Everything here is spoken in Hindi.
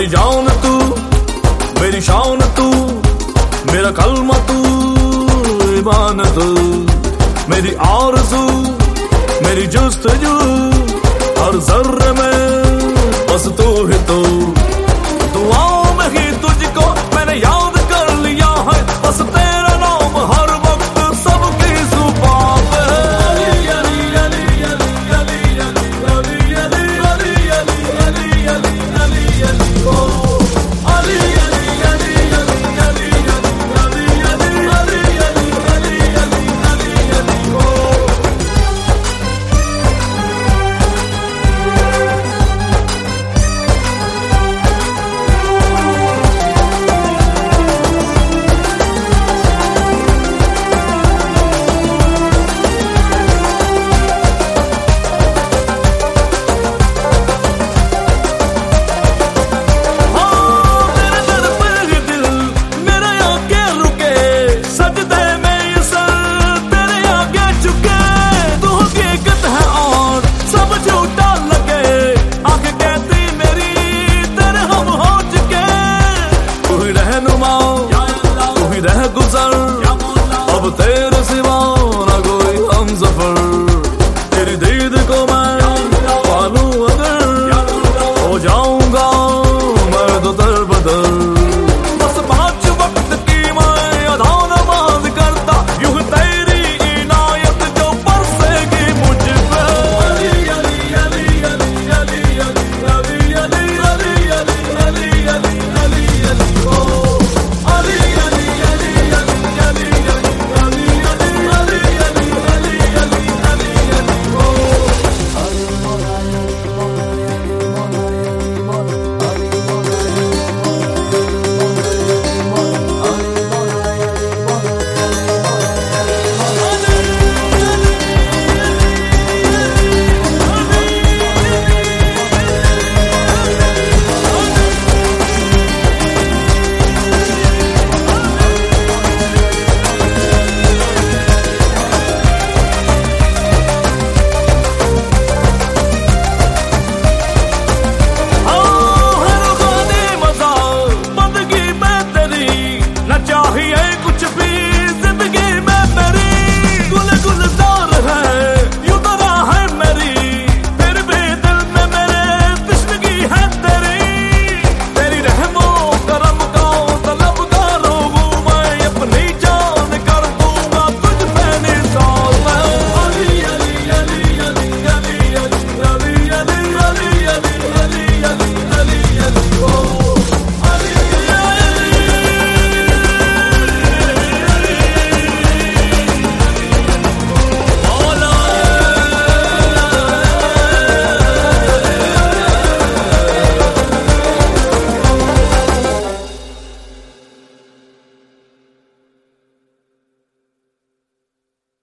मेरी जान तू, मेरी शान तू, मेरा कलमा तू, ईमान तू, मेरी आरज़ू, मेरी जुस्तजू, हर ज़र्रे में बस तू ही तू। दुआओं में ही तुझको मैंने याद कर लिया है, बस तेरा नाम हर वक्त सबकी ज़ुबान पे है। अली अली अली अली अली अली अली अली अली अली अली अली अली ओ अली अली अली अली अली अली अली अली अली अली अली अली ओ। अब तेरे सिवा ना कोई हमसफर, तेरी दीद को मैं पालूं अगर, हो जाऊंगा मैं तो दर बदर।